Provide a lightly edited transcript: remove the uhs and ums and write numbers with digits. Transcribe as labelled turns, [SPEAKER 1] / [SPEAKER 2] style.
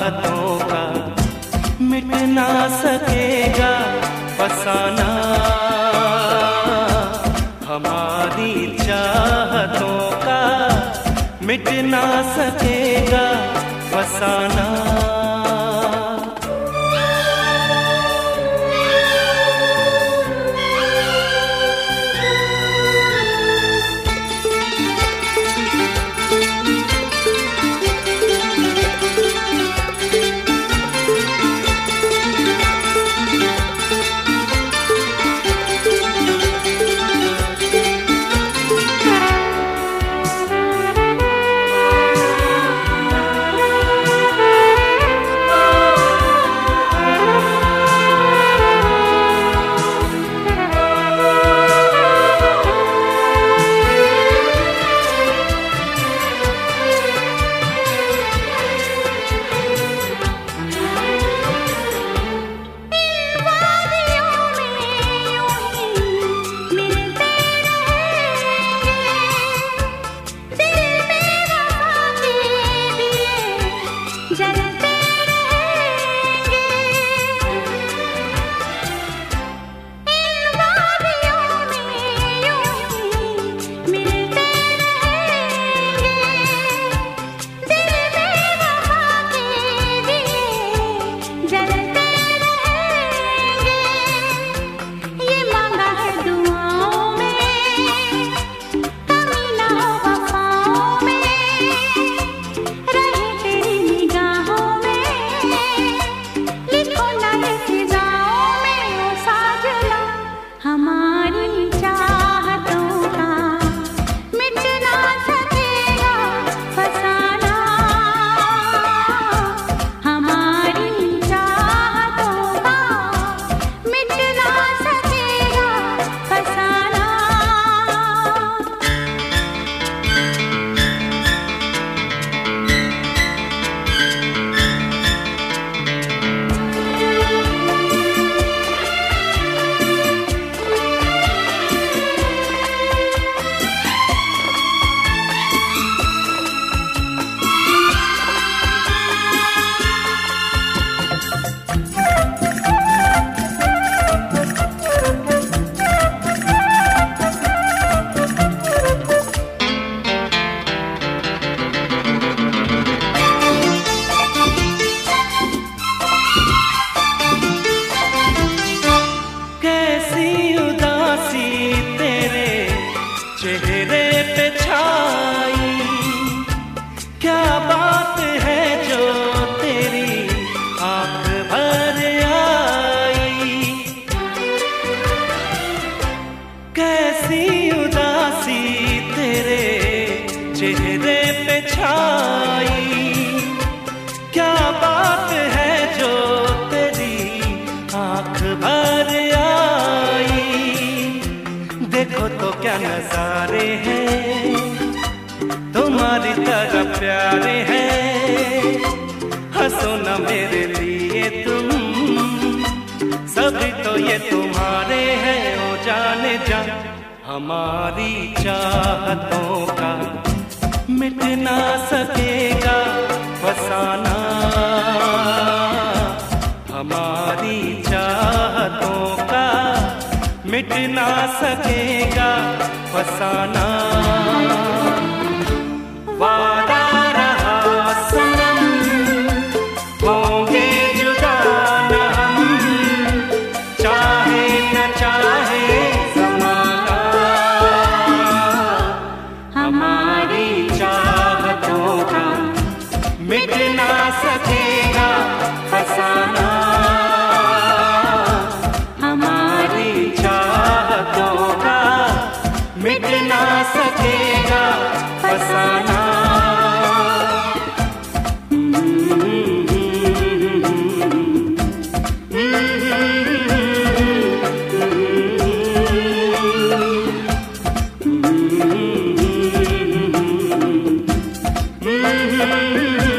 [SPEAKER 1] चाहतों का मिट ना सकेगा फसाना, हमारी चाहतों का मिट ना सकेगा फसाना। चेहरे पे छाई क्या बात है जो तेरी आंख भर आई, कैसी उदासी तेरे चेहरे पे छाई, क्या बात है जो तेरी आंख भर आई। देखो तो क्या नजारे हैं तुम्हारी तरह प्यारे हैं, हंसो न मेरे लिए तुम, सभी तो ये तुम्हारे हैं ओ जाने जा। हमारी चाहतों का मिट ना सकेगा फसाना, हमारी चाहतों का मिट ना सकेगा फसाना। वादा रहा सनम होंगे जुदा न हम, चाहे न चाहे ज़माना, हमारी चाहतों का मिट ना सकेगा फसाना, मिट ना सकेगा फसाना।
[SPEAKER 2] Mm-hmm.